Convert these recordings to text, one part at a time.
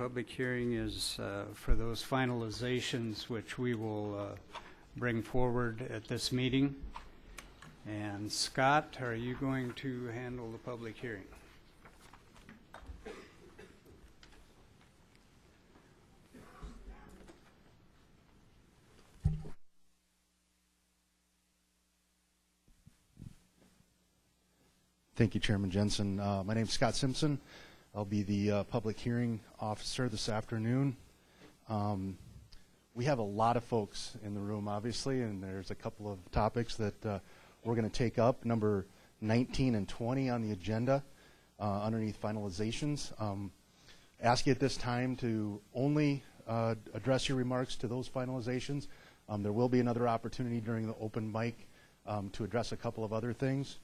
public hearing is for those finalizations which we will bring forward at this meeting. And Scott, are you going to handle the public hearing? Thank you, Chairman Jensen. My name is Scott Simpson. I'll be the public hearing officer this afternoon. We have a lot of folks in the room, obviously, and there's a couple of topics that we're going to take up. Number 19 and 20 on the agenda underneath finalizations. Ask you at this time to only address your remarks to those finalizations. There will be another opportunity during the open mic to address a couple of other things.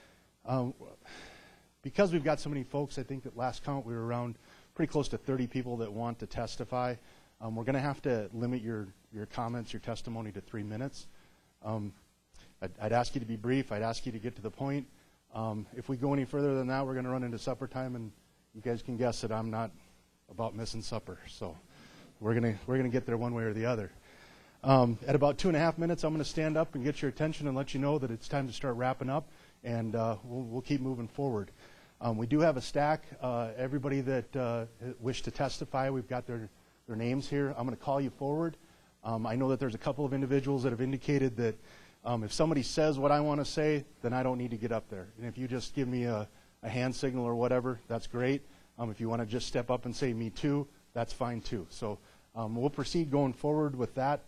Because we've got so many folks, I think at last count we were around pretty close to 30 people that want to testify. We're going to have to limit your comments, your testimony to 3 minutes. I'd ask you to be brief. I'd ask you to get to the point. If we go any further than that, we're going to run into supper time, and you guys can guess that I'm not about missing supper. So we're gonna get there one way or the other. At about 2.5 minutes, I'm going to stand up and get your attention and let you know that it's time to start wrapping up. And we'll keep moving forward. We do have a stack. Everybody that wish to testify, we've got their names here. I'm going to call you forward. I know that there's a couple of individuals that have indicated that if somebody says what I want to say, then I don't need to get up there. And if you just give me a hand signal or whatever, that's great. If you want to just step up and say me too, that's fine too. So we'll proceed going forward with that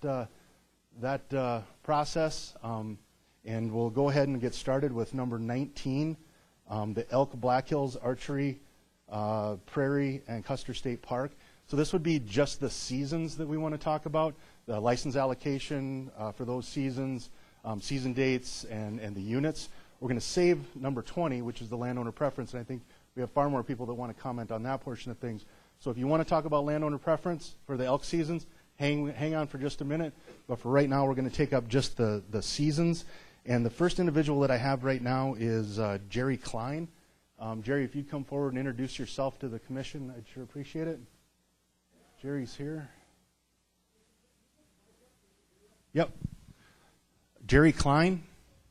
process. And we'll go ahead and get started with number 19, the Elk Black Hills Archery, Prairie, and Custer State Park. So this would be just the seasons that we want to talk about, the license allocation for those seasons, season dates, and the units. We're going to save number 20, which is the landowner preference, and I think we have far more people that want to comment on that portion of things. So if you want to talk about landowner preference for the elk seasons, hang on for just a minute. But for right now, we're going to take up just the seasons. And the first individual that I have right now is Jerry Klein. Jerry, if you'd come forward and introduce yourself to the commission, I'd sure appreciate it. Jerry's here. Yep. Jerry Klein.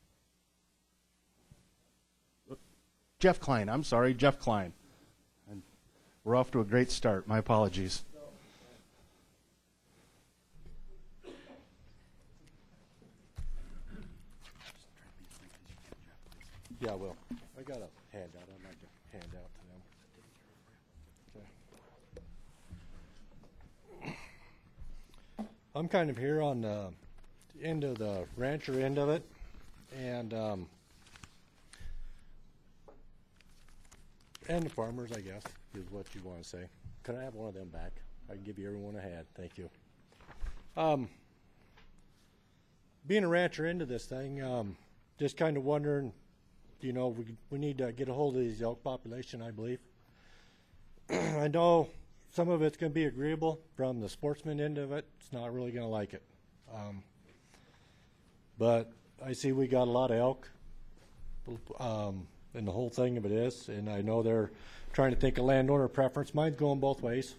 Jeff Klein. I'm sorry, Jeff Klein. And we're off to a great start. My apologies. Yeah, I will. I got a handout. I'd like to hand out to them. Okay. I'm kind of here on the end of the rancher end of it, and the farmers, I guess, is what you want to say. Can I have one of them back? I can give you everyone a hand. Thank you. Being a rancher into this thing, just kind of wondering. You know, we need to get a hold of these elk population, I believe. I know some of it's going to be agreeable from the sportsman end of it. It's not really going to like it. But I see we got a lot of elk, and the whole thing of it is, and I know they're trying to think of landowner preference. Mine's going both ways.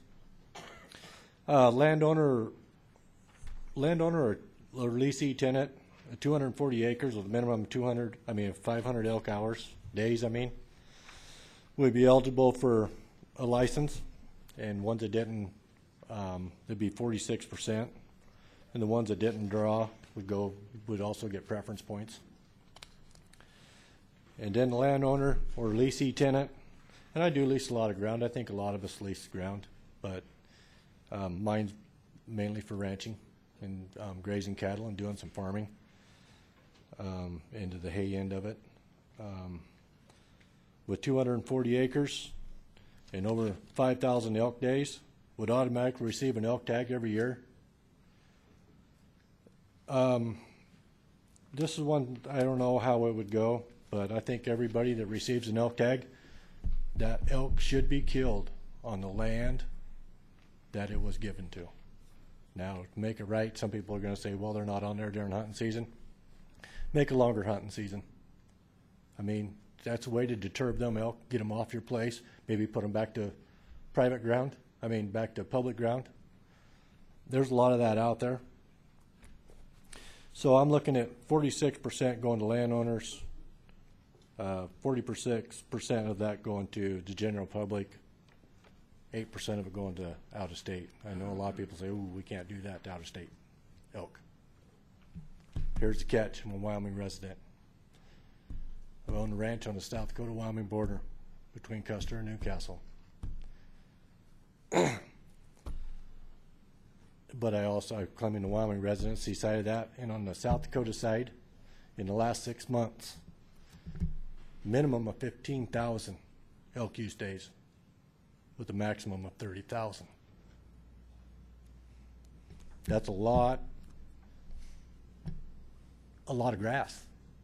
Landowner or leasee tenant, 240 acres with a minimum of 500 elk hours, days, would be eligible for a license, and ones that didn't, it'd be 46%, and the ones that didn't draw would also get preference points. And then the landowner or leasee tenant, and I do lease a lot of ground. I think a lot of us lease ground, but mine's mainly for ranching and grazing cattle and doing some farming. Into the hay end of it. With 240 acres and over 5,000 elk days, would automatically receive an elk tag every year. This is one, I don't know how it would go, but I think everybody that receives an elk tag, that elk should be killed on the land that it was given to. Now, to make it right, some people are going to say, well, they're not on there during hunting season. Make a longer hunting season. That's a way to deter them elk, get them off your place, maybe put them back to private ground I mean, back to public ground. There's a lot of that out there. So I'm looking at 46% going to landowners, 46% of that going to the general public, 8% of it going to out of state. I know a lot of people say, "Ooh, we can't do that to out of state elk." Here's the catch. I'm a Wyoming resident. I own a ranch on the South Dakota-Wyoming border between Custer and Newcastle. But I'm claiming the Wyoming residency side of that, and on the South Dakota side, in the last 6 months, minimum of 15,000 elk use days, with a maximum of 30,000. That's a lot of grass.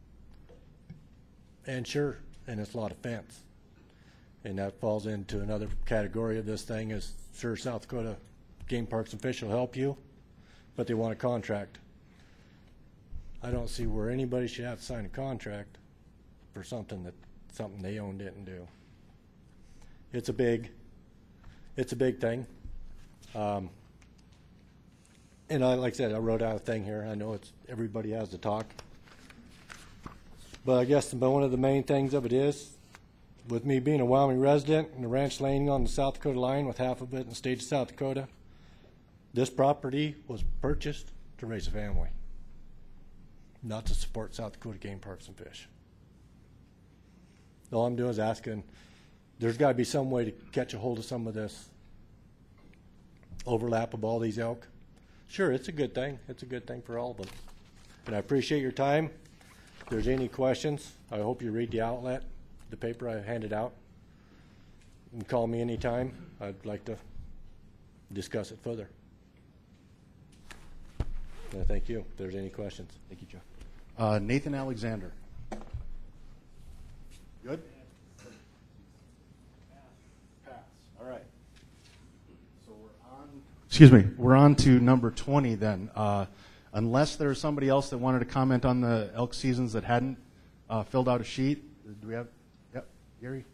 And sure, and it's a lot of fence. And that falls into another category of this thing is, sure, South Dakota Game Parks and Fish will help you, but they want a contract. I don't see where anybody should have to sign a contract for something they own didn't do. It's a big thing. And like I said, I wrote out a thing here. I know everybody has to talk. But I guess one of the main things of it is, with me being a Wyoming resident and the ranch laying on the South Dakota line with half of it in the state of South Dakota, this property was purchased to raise a family, not to support South Dakota Game Parks and Fish. All I'm doing is asking, there's got to be some way to catch a hold of some of this overlap of all these elk. Sure, it's a good thing. It's a good thing for all of them. And I appreciate your time. If there's any questions, I hope you read the outlet, the paper I handed out. You can call me anytime. I'd like to discuss it further. And thank you. If there's any questions. Thank you, Jeff. Nathan Alexander. Good? Pass. All right. So we're on to number 20 then. Unless there's somebody else that wanted to comment on the elk seasons that hadn't filled out a sheet. Do we have? Yep. Gary?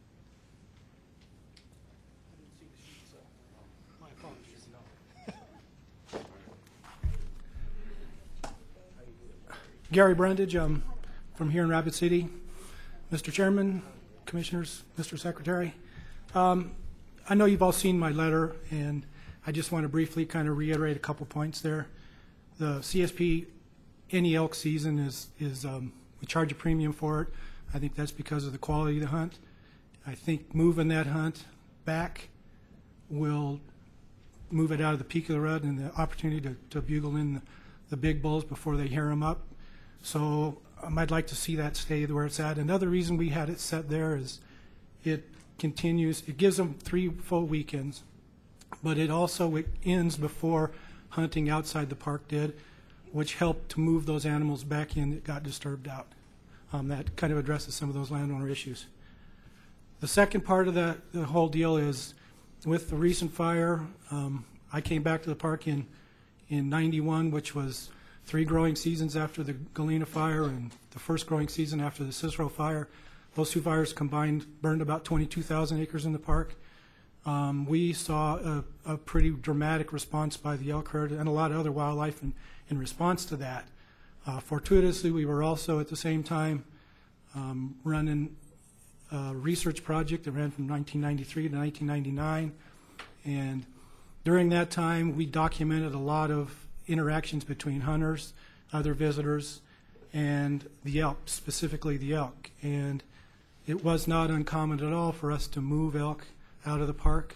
Gary Brundage, from here in Rapid City. Mr. Chairman, Commissioners, Mr. Secretary, I know you've all seen my letter, and I just want to briefly kind of reiterate a couple points there. The CSP any elk season is we charge a premium for it. I think that's because of the quality of the hunt. I think moving that hunt back will move it out of the peak of the rut and the opportunity to bugle in the big bulls before they hair them up. So I'd like to see that stay where it's at. Another reason we had it set there is it gives them 3 full weekends, but it ends before hunting outside the park did, which helped to move those animals back in that got disturbed out. That kind of addresses some of those landowner issues. The second part of the whole deal is with the recent fire, I came back to the park in 91, which was 3 growing seasons after the Galena fire and the first growing season after the Cicero fire. Those 2 fires combined burned about 22,000 acres in the park. We saw a pretty dramatic response by the elk herd and a lot of other wildlife in response to that. Fortuitously, we were also at the same time running a research project that ran from 1993 to 1999. And during that time, we documented a lot of interactions between hunters, other visitors, and the elk, specifically the elk. And it was not uncommon at all for us to move elk out of the park.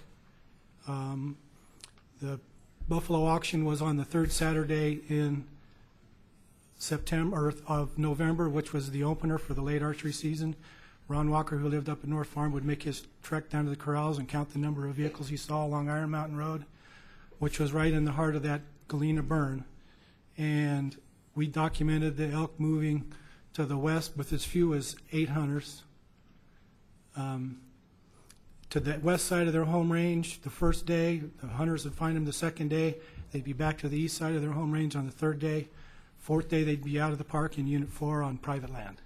The buffalo auction was on the 3rd Saturday in November, which was the opener for the late archery season. Ron Walker, who lived up at North Farm, would make his trek down to the corrals and count the number of vehicles he saw along Iron Mountain Road, which was right in the heart of that Galena burn. And we documented the elk moving to the west with as few as 8 hunters to the west side of their home range the first day. The hunters would find them the second day. They'd be back to the east side of their home range on the 3rd day. 4th day, they'd be out of the park in Unit 4 on private land.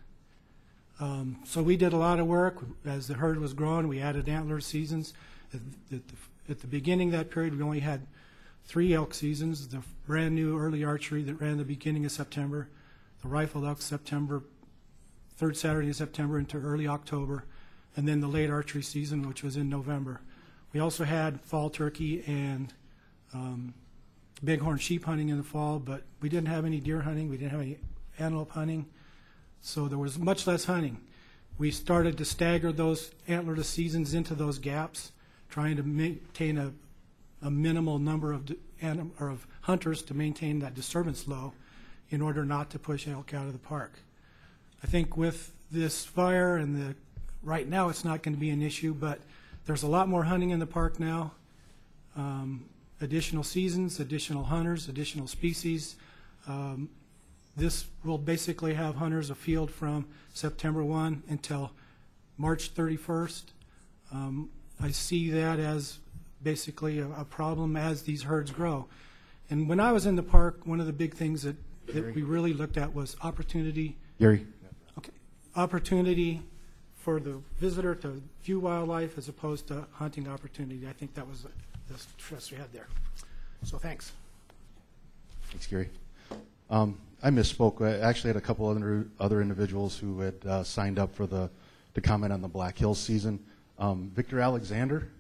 So we did a lot of work. As the herd was growing, we added antler seasons. at the beginning of that period, we only had 3 elk seasons: the brand new early archery that ran the beginning of September, the rifle elk September, third Saturday in September into early October, and then the late archery season, which was in November. We also had fall turkey and bighorn sheep hunting in the fall, but we didn't have any deer hunting. We didn't have any antelope hunting, so there was much less hunting. We started to stagger those antlerless seasons into those gaps, trying to maintain a minimal number of hunters to maintain that disturbance low in order not to push elk out of the park. I think with this fire and right now it's not going to be an issue, but there's a lot more hunting in the park now. Additional seasons, additional hunters, additional species. This will basically have hunters afield from September 1 until March 31st. I see that as basically a problem as these herds grow. And when I was in the park, one of the big things that we really looked at was opportunity. Gary? Okay, opportunity for the visitor to view wildlife as opposed to hunting opportunity. I think that was the stress we had there. So thanks. Thanks, Gary. I misspoke. I actually had a couple other individuals who had signed up for to comment on the Black Hills season. Victor Alexander?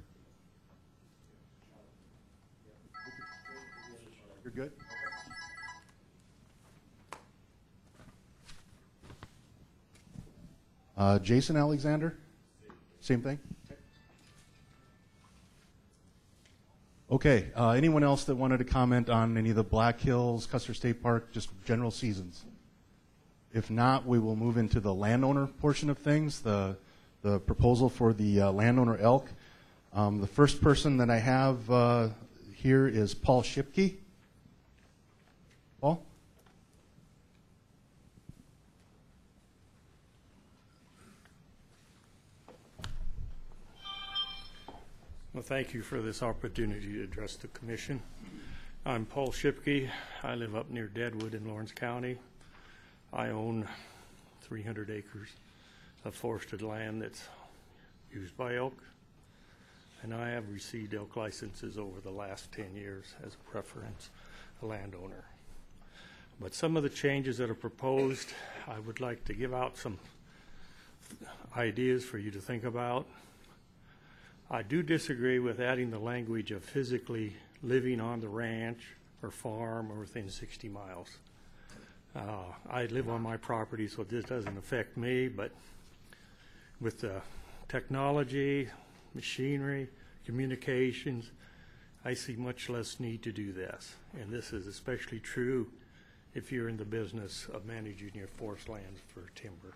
You're good? Jason Alexander? Same thing? Okay. Anyone else that wanted to comment on any of the Black Hills, Custer State Park, just general seasons? If not, we will move into the landowner portion of things, the proposal for the landowner elk. The first person that I have here is Paul Shipke. Paul? Well, thank you for this opportunity to address the commission. I'm Paul Shipke. I live up near Deadwood in Lawrence County. I own 300 acres of forested land that's used by elk, and I have received elk licenses over the last 10 years as a preference landowner. But some of the changes that are proposed, I would like to give out some ideas for you to think about. I do disagree with adding the language of physically living on the ranch or farm or within 60 miles. I live on my property, so this doesn't affect me, but with the technology, machinery, communications, I see much less need to do this. And this is especially true if you're in the business of managing your forest lands for timber.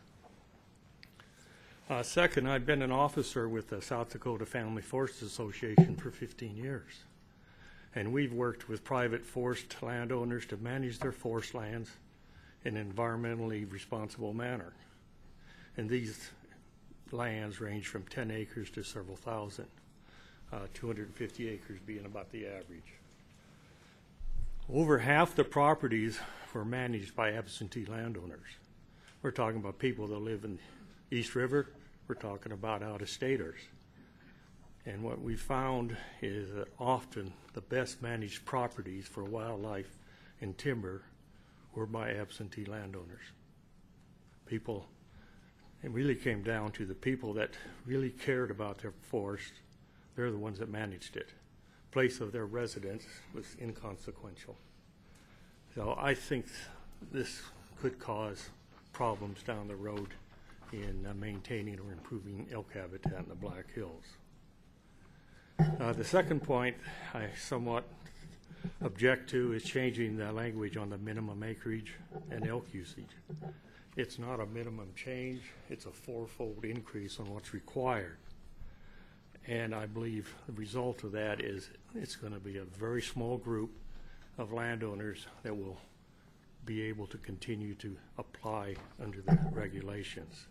Second, I've been an officer with the South Dakota Family Forest Association for 15 years. And we've worked with private forest landowners to manage their forest lands in an environmentally responsible manner. And these lands range from 10 acres to several thousand, 250 acres being about the average. Over half the properties were managed by absentee landowners. We're talking about people that live in East River. We're talking about out-of-staters. And what we found is that often the best managed properties for wildlife and timber were by absentee landowners. People, it really came down to the people that really cared about their forest. They're the ones that managed it. Place of their residence was inconsequential. So I think this could cause problems down the road in maintaining or improving elk habitat in the Black Hills. The second point I somewhat object to is changing the language on the minimum acreage and elk usage. It's not a minimum change, it's a fourfold increase on what's required. And I believe the result of that is it's going to be a very small group of landowners that will be able to continue to apply under the regulations.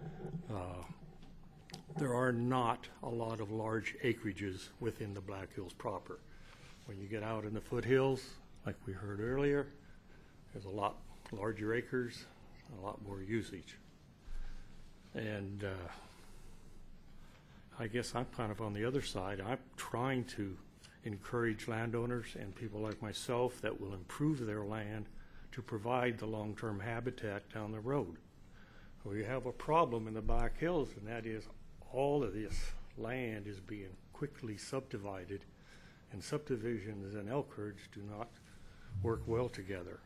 There are not a lot of large acreages within the Black Hills proper. When you get out in the foothills, like we heard earlier, there's a lot larger acres, a lot more usage. And I guess I'm kind of on the other side. I'm trying to encourage landowners and people like myself that will improve their land to provide the long-term habitat down the road. We have a problem in the Black Hills, and that is all of this land is being quickly subdivided, and subdivisions and elk herds do not work well together.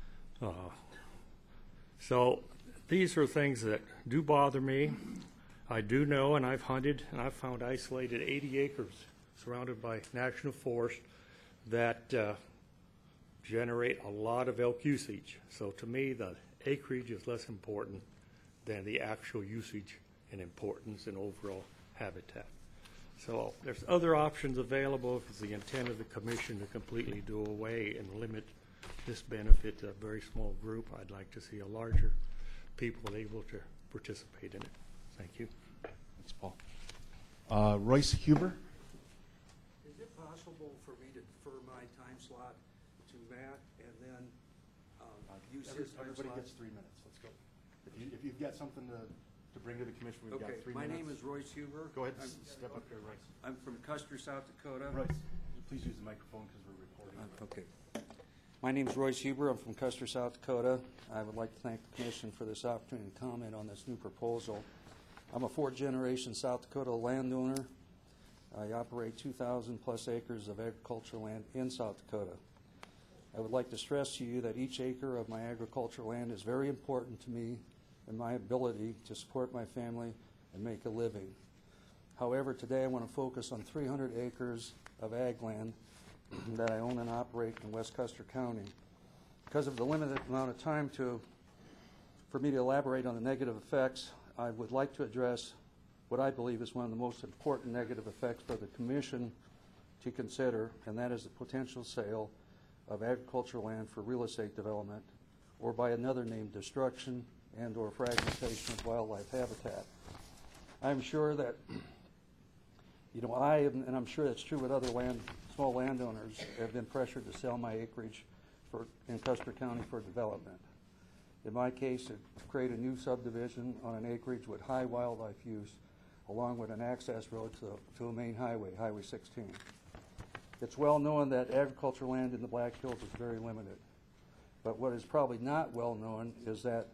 So these are things that do bother me. I do know, and I've hunted, and I've found isolated 80 acres surrounded by national forest that generate a lot of elk usage. So to me, the acreage is less important than the actual usage and importance in overall habitat. So there's other options available if it's the intent of the commission to completely do away and limit this benefit to a very small group. I'd like to see a larger people able to participate in it. Thank you. Thanks, Paul. Royce Huber. Is it possible for me to defer my time slot to Matt and then use his time Everybody slot? gets 3 minutes. Let's go. If you've got something to bring to the commission, we've got 3 minutes. My name is Royce Huber. Go ahead, step up here, Royce. I'm from Custer, South Dakota. Royce, please use the microphone because we're recording. Okay. My name is Royce Huber. I'm from Custer, South Dakota. I would like to thank the commission for this opportunity to comment on this new proposal. I'm a fourth-generation South Dakota landowner. I operate 2,000 plus acres of agricultural land in South Dakota. I would like to stress to you that each acre of my agricultural land is very important to me and my ability to support my family and make a living. However, today I want to focus on 300 acres of ag land that I own and operate in West Custer County. Because of the limited amount of time for me to elaborate on the negative effects, I would like to address what I believe is one of the most important negative effects for the Commission to consider, and that is the potential sale of agricultural land for real estate development, or by another name, destruction and or fragmentation of wildlife habitat. I'm sure that, and I'm sure that's true with other small landowners, have been pressured to sell my acreage in Custer County for development. In my case, to create a new subdivision on an acreage with high wildlife use, along with an access road to a main highway, Highway 16. It's well known that agricultural land in the Black Hills is very limited. But what is probably not well known is that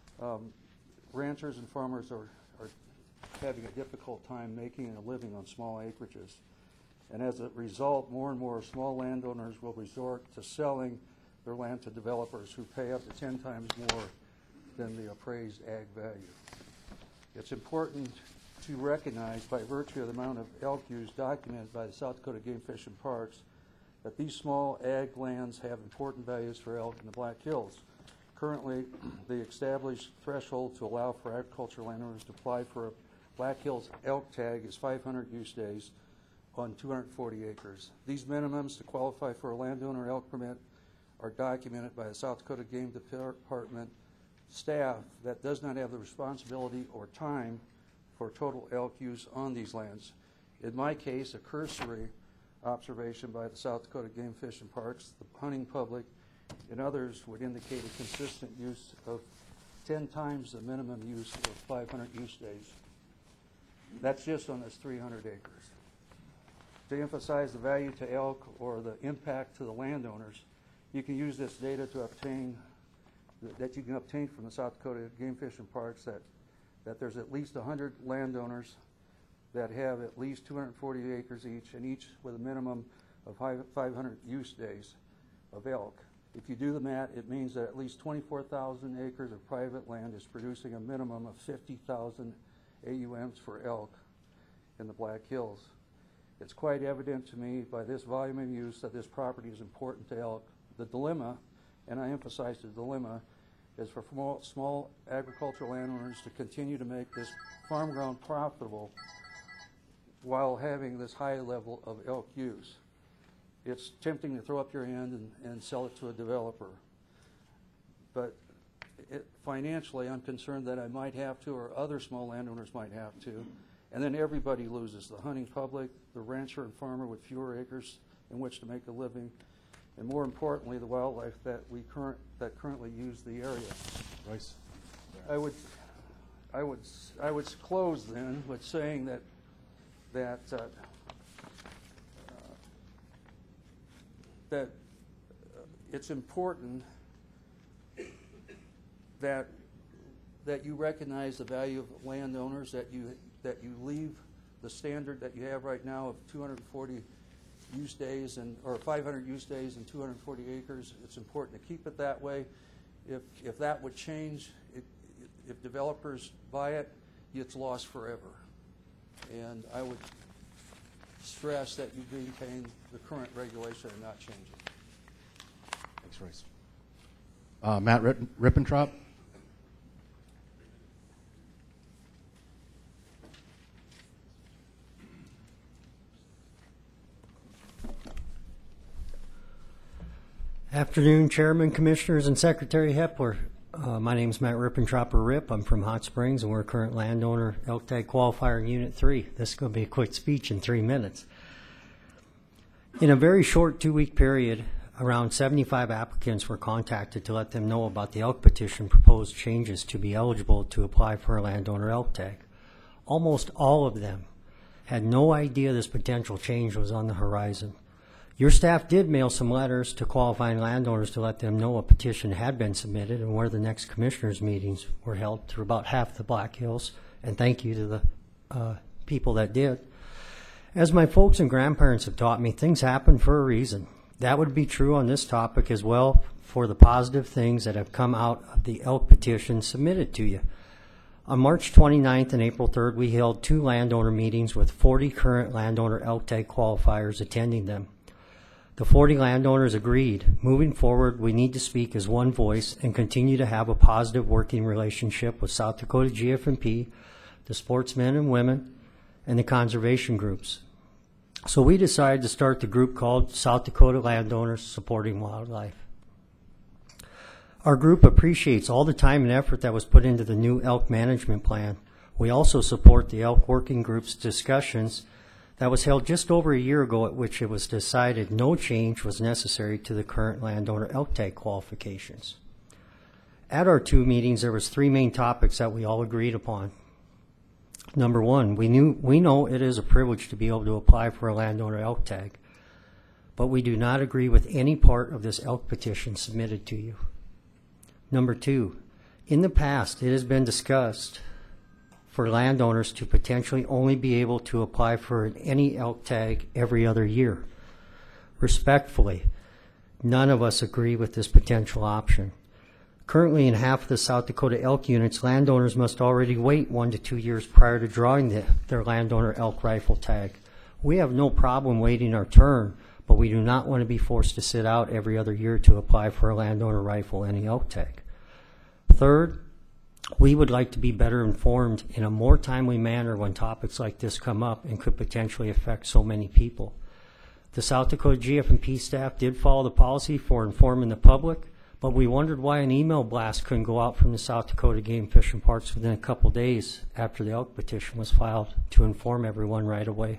ranchers and farmers are having a difficult time making a living on small acreages. And as a result, more and more small landowners will resort to selling their land to developers who pay up to 10 times more than the appraised ag value. It's important to recognize, by virtue of the amount of elk use documented by the South Dakota Game Fish and Parks, that these small ag lands have important values for elk in the Black Hills. Currently, the established threshold to allow for agricultural landowners to apply for a Black Hills elk tag is 500 use days on 240 acres. These minimums to qualify for a landowner elk permit are documented by the South Dakota Game Department staff that does not have the responsibility or time for total elk use on these lands. In my case, a cursory observation by the South Dakota Game Fish and Parks, the hunting public, and others would indicate a consistent use of 10 times the minimum use of 500 use days. That's just on this 300 acres. To emphasize the value to elk or the impact to the landowners, you can use this data to obtain, that you can obtain from the South Dakota Game Fish and Parks, that there's at least 100 landowners that have at least 240 acres each, and each with a minimum of 500 use days of elk. If you do the math, it means that at least 24,000 acres of private land is producing a minimum of 50,000 AUMs for elk in the Black Hills. It's quite evident to me by this volume of use that this property is important to elk. The dilemma, and I emphasize the dilemma, is for small agricultural landowners to continue to make this farm ground profitable while having this high level of elk use. It's tempting to throw up your hand and sell it to a developer. But financially, I'm concerned that I might have to, or other small landowners might have to, and then everybody loses: the hunting public, the rancher and farmer with fewer acres in which to make a living, and more importantly, the wildlife that currently use the area. Royce. I would close then with saying that that that it's important that you recognize the value of landowners, that you leave the standard that you have right now of 240 use days or 500 use days and 240 acres. It's important to keep it that way. If that would change, if developers buy it, it's lost forever. And I would stress that you maintain the current regulation and not change it. Thanks, Royce. Matt Rippentrop. Afternoon, Chairman, Commissioners, and Secretary Hepler. My name is Matt Rippentropper Rip. I'm from Hot Springs, and we're a current landowner, Elk Tag Qualifier in Unit 3. This is going to be a quick speech in 3 minutes. In a very short 2-week period, around 75 applicants were contacted to let them know about the elk petition proposed changes to be eligible to apply for a landowner elk tag. Almost all of them had no idea this potential change was on the horizon. Your staff did mail some letters to qualifying landowners to let them know a petition had been submitted and where the next commissioners' meetings were held through about half the Black Hills, and thank you to the people that did. As my folks and grandparents have taught me, things happen for a reason. That would be true on this topic as well for the positive things that have come out of the elk petition submitted to you. On March 29th and April 3rd, we held 2 landowner meetings with 40 current landowner elk tag qualifiers attending them. The 40 landowners agreed, moving forward, we need to speak as one voice and continue to have a positive working relationship with South Dakota GF&P, the sportsmen and women, and the conservation groups. So we decided to start the group called South Dakota Landowners Supporting Wildlife. Our group appreciates all the time and effort that was put into the new elk management plan. We also support the elk working group's discussions that was held just over a year ago, at which it was decided no change was necessary to the current landowner elk tag qualifications. At our 2 meetings, there was 3 main topics that we all agreed upon. Number 1, we know it is a privilege to be able to apply for a landowner elk tag, but we do not agree with any part of this elk petition submitted to you. Number 2, in the past, it has been discussed for landowners to potentially only be able to apply for any elk tag every other year. Respectfully, none of us agree with this potential option. Currently, in half of the South Dakota elk units, landowners must already wait 1 to 2 years prior to drawing their landowner elk rifle tag. We have no problem waiting our turn, but we do not want to be forced to sit out every other year to apply for a landowner rifle any elk tag. Third, we would like to be better informed in a more timely manner when topics like this come up and could potentially affect so many people. The South Dakota GF&P staff did follow the policy for informing the public, but we wondered why an email blast couldn't go out from the South Dakota Game, Fish, and Parks within a couple days after the elk petition was filed to inform everyone right away.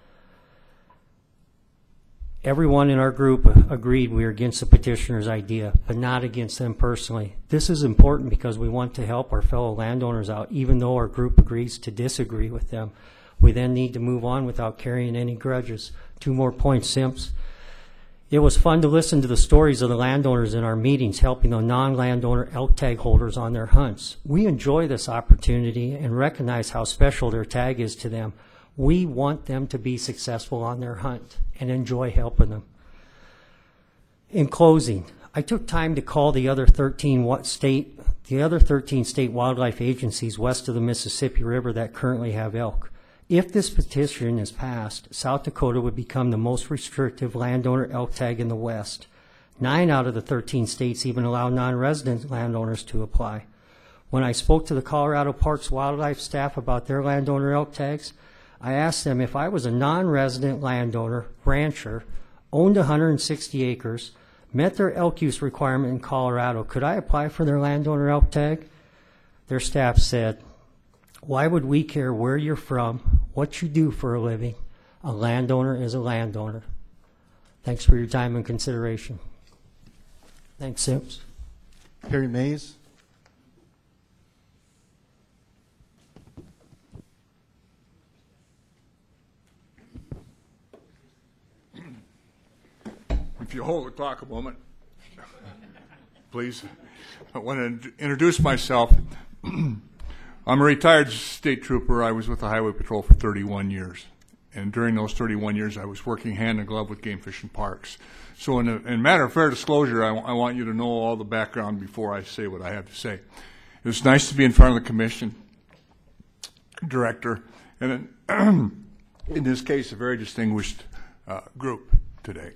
Everyone in our group agreed we are against the petitioner's idea, but not against them personally. This is important because we want to help our fellow landowners out, even though our group agrees to disagree with them. We then need to move on without carrying any grudges. 2 more points, Simps. It was fun to listen to the stories of the landowners in our meetings helping the non-landowner elk tag holders on their hunts. We enjoy this opportunity and recognize how special their tag is to them. We want them to be successful on their hunt and enjoy helping them. In closing, I took time to call the other 13 state wildlife agencies west of the Mississippi River that currently have elk. If this petition is passed, South Dakota would become the most restrictive landowner elk tag in the West. 9 out of the 13 states even allow non-resident landowners to apply. When I spoke to the Colorado Parks Wildlife staff about their landowner elk tags, I asked them if I was a non-resident landowner, rancher, owned 160 acres, met their elk use requirement in Colorado, could I apply for their landowner elk tag? Their staff said, "Why would we care where you're from, what you do for a living? A landowner is a landowner." Thanks for your time and consideration. Thanks, Sims. Perry Mays. If you hold the clock a moment, please. I want to introduce myself. I'm a retired state trooper. I was with the Highway Patrol for 31 years. And during those 31 years, I was working hand in glove with Game Fish and Parks. So in a matter of fair disclosure, I want you to know all the background before I say what I have to say. It was nice to be in front of the commission, director, and in this case, a very distinguished group today.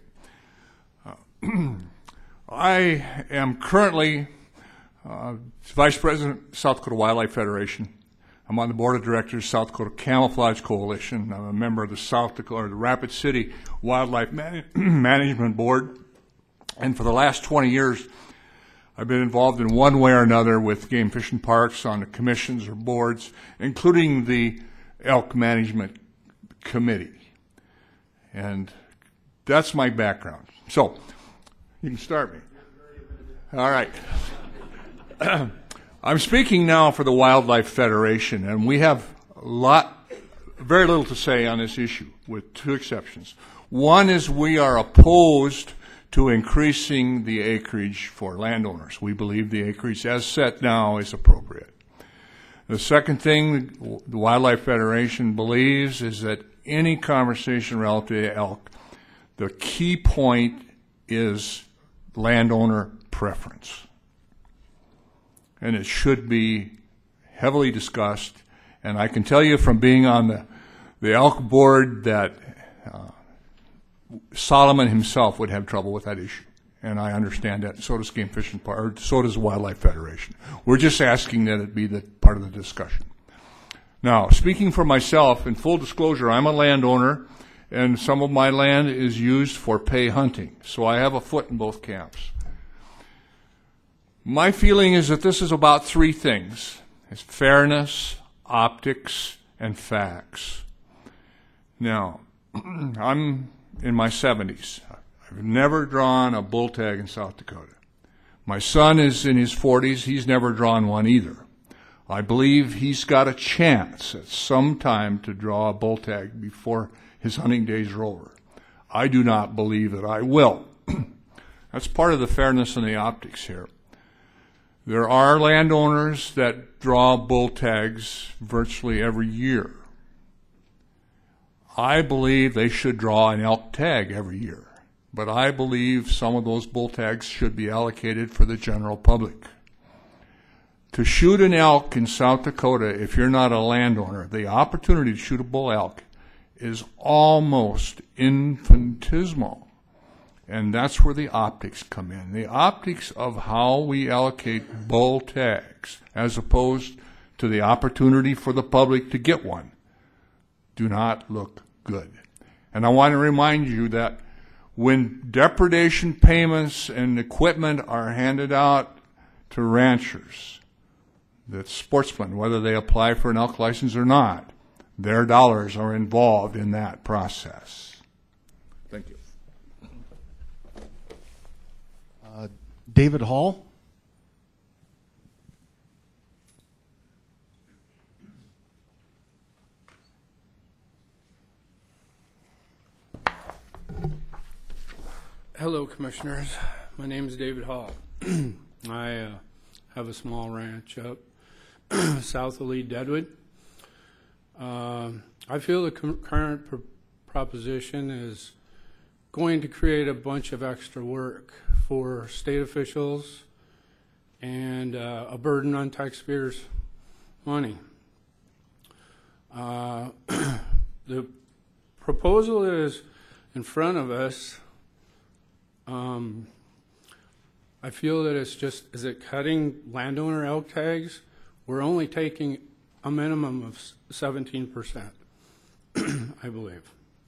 I am currently Vice President, South Dakota Wildlife Federation. I'm on the board of directors, South Dakota Camouflage Coalition. I'm a member of the South Dakota, the Rapid City Wildlife Management Board. And for the last 20 years, I've been involved in one way or another with Game Fish and Parks on the commissions or boards, including the Elk Management Committee. And that's my background. So, you can start me. All right. I'm speaking now for the Wildlife Federation, and we have very little to say on this issue, with two exceptions. One is we are opposed to increasing the acreage for landowners. We believe the acreage as set now is appropriate. The second thing the Wildlife Federation believes is that any conversation relative to elk, the key point is landowner preference. And it should be heavily discussed. And I can tell you from being on the elk board that Solomon himself would have trouble with that issue. And I understand that. So does Game Fish and Parks, so does the Wildlife Federation. We're just asking that it be part of the discussion. Now, speaking for myself, in full disclosure, I'm a landowner, and some of my land is used for pay hunting. So I have a foot in both camps. My feeling is that this is about three things. It's fairness, optics, and facts. Now, I'm in my 70s. I've never drawn a bull tag in South Dakota. My son is in his 40s. He's never drawn one either. I believe he's got a chance at some time to draw a bull tag before his hunting days are over. I do not believe that I will. That's part of the fairness and the optics here. There are landowners that draw bull tags virtually every year. I believe they should draw an elk tag every year, but I believe some of those bull tags should be allocated for the general public. To shoot an elk in South Dakota, if you're not a landowner, the opportunity to shoot a bull elk is almost infinitesimal. And that's where the optics come in. The optics of how we allocate bull tags, as opposed to the opportunity for the public to get one, do not look good. And I want to remind you that when depredation payments and equipment are handed out to ranchers, that sportsmen, whether they apply for an elk license or not, their dollars are involved in that process. Thank you. David Hall. Hello, Commissioners. My name is David Hall. I have a small ranch up south of Lee Deadwood. I feel the current proposition is going to create a bunch of extra work for state officials and a burden on taxpayers' money. The proposal is in front of us. I feel that it's just, is it cutting landowner elk tags? We're only taking a minimum of 17%, I believe.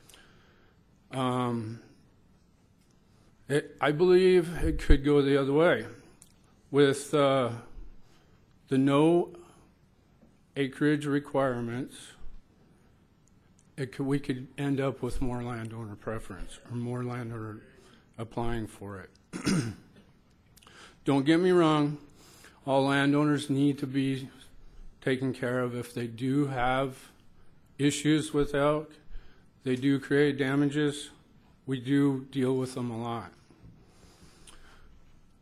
I believe it could go the other way. With the no acreage requirements, we could end up with more landowner preference or more landowner applying for it. Don't get me wrong, all landowners need to be taken care of. If they do have issues with elk, they do create damages, we do deal with them a lot.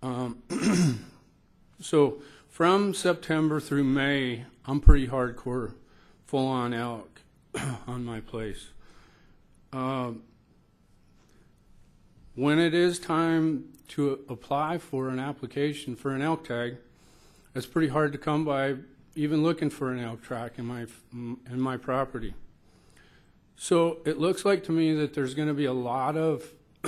So from September through May, I'm pretty hardcore, full-on elk on my place. When it is time to apply for an application for an elk tag, it's pretty hard to come by even looking for an elk track in my property. So it looks like to me that there's going to be a lot of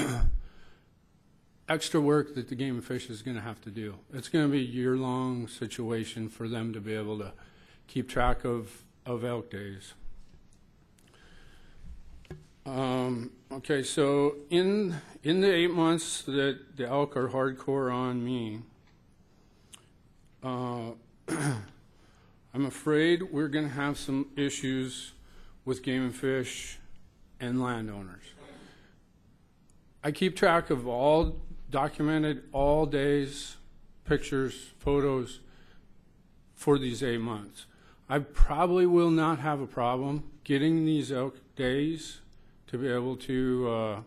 extra work that the Game and Fish is going to have to do. It's going to be a year-long situation for them to be able to keep track of elk days. Okay, so in the 8 months that the elk are hardcore on me, I'm afraid we're going to have some issues with Game and Fish and landowners. I keep track of documented all days, pictures, photos for these 8 months. I probably will not have a problem getting these elk days to be able to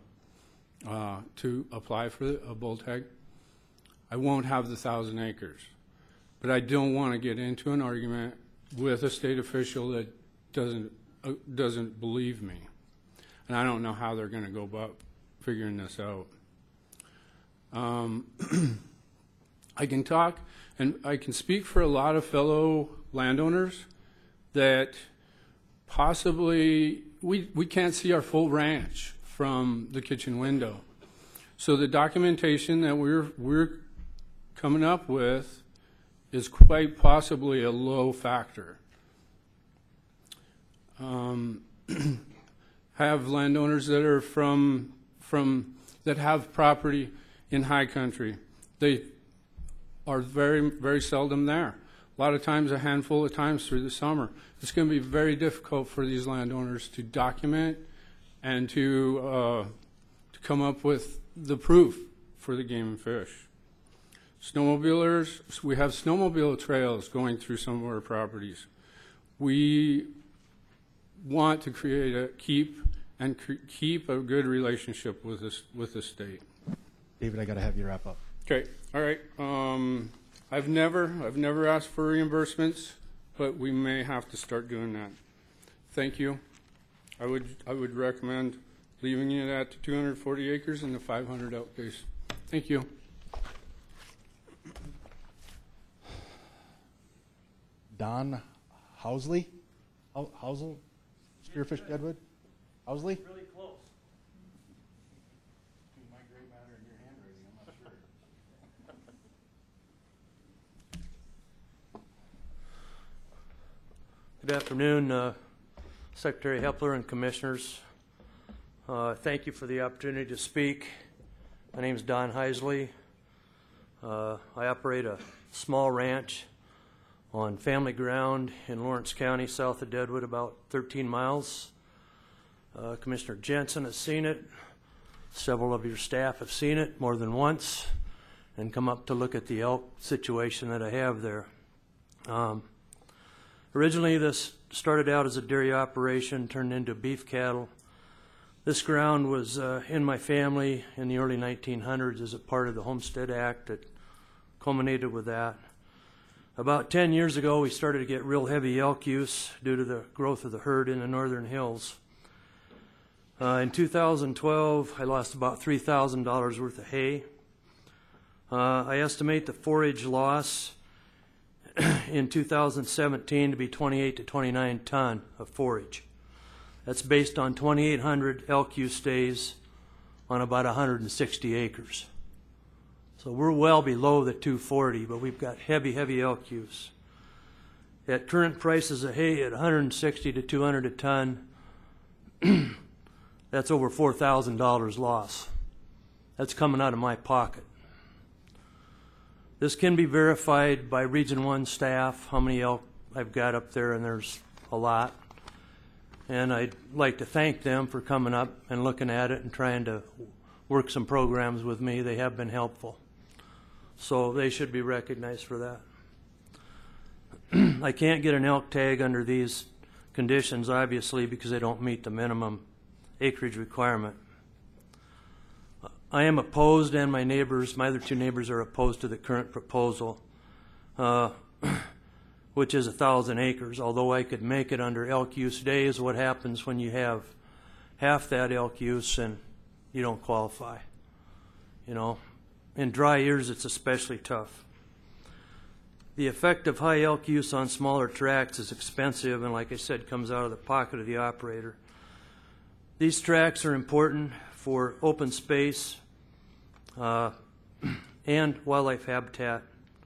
apply for a bull tag. I won't have the 1,000 acres, but I don't want to get into an argument with a state official that doesn't believe me, and I don't know how they're going to go about figuring this out. I can talk, and I can speak for a lot of fellow landowners that possibly we can't see our full ranch from the kitchen window. So the documentation that we're coming up with is quite possibly a low factor. Have landowners that are from that have property in high country. They are very, very seldom there. A lot of times, a handful of times through the summer. It's going to be very difficult for these landowners to document and to come up with the proof for the Game and Fish. Snowmobilers, we have snowmobile trails going through some of our properties. We want to keep a good relationship with the state. David, I got to have you wrap up. Okay, all right. I've never asked for reimbursements, but we may have to start doing that. Thank you. I would recommend leaving it at 240 acres and the 500 elk days. Thank you. Don Housley? Housel? Spearfish Deadwood? Housley? Really close. Between my gray matter and your handwriting, I'm not sure. Good afternoon, Secretary Hepler and Commissioners. Thank you for the opportunity to speak. My name is Don Heisley. I operate a small ranch on family ground in Lawrence County, south of Deadwood, about 13 miles. Commissioner Jensen has seen it. Several of your staff have seen it more than once and come up to look at the elk situation that I have there. Originally, this started out as a dairy operation, turned into beef cattle. This ground was in my family in the early 1900s as a part of the Homestead Act that culminated with that. About 10 years ago, we started to get real heavy elk use due to the growth of the herd in the northern hills. In 2012, I lost about $3,000 worth of hay. I estimate the forage loss in 2017 to be 28 to 29 ton of forage. That's based on 2,800 elk use days on about 160 acres. So we're well below the 240, but we've got heavy elk use. At current prices of hay at 160 to 200 a ton, that's over $4,000 loss. That's coming out of my pocket. This can be verified by Region 1 staff, how many elk I've got up there, and there's a lot. And I'd like to thank them for coming up and looking at it and trying to work some programs with me. They have been helpful. So they should be recognized for that. I can't get an elk tag under these conditions, obviously, because they don't meet the minimum acreage requirement. I am opposed, and my other two neighbors are opposed to the current proposal, which is 1,000 acres. Although I could make it under elk use days, what happens when you have half that elk use and you don't qualify? You know, in dry years it's especially tough. The effect of high elk use on smaller tracts is expensive, and like I said, comes out of the pocket of the operator. These tracts are important for open space and wildlife habitat.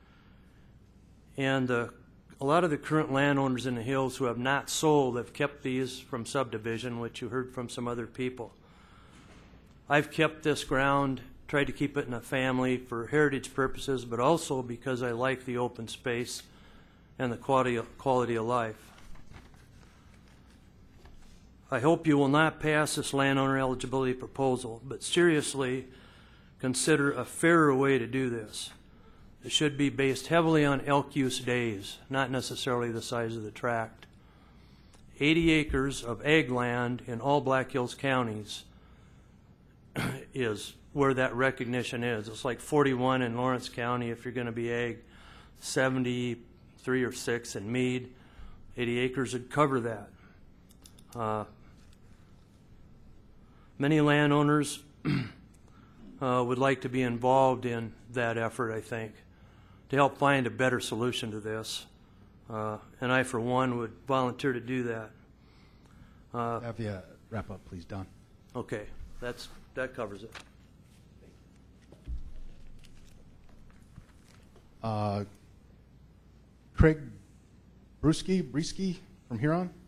And a lot of the current landowners in the hills who have not sold have kept these from subdivision, which you heard from some other people. I've kept this ground, tried to keep it in a family for heritage purposes, but also because I like the open space and the quality of life. I hope you will not pass this landowner eligibility proposal, but seriously consider a fairer way to do this. It should be based heavily on elk use days, not necessarily the size of the tract. 80 acres of ag land in all Black Hills counties is where that recognition is. It's like 41 in Lawrence County if you're going to be ag, 73 or 6 in Meade. 80 acres would cover that. Many landowners would like to be involved in that effort, I think, to help find a better solution to this. And I, for one, would volunteer to do that. Have you wrap up, please, Don. Okay, that covers it. Craig Brusky from Huron.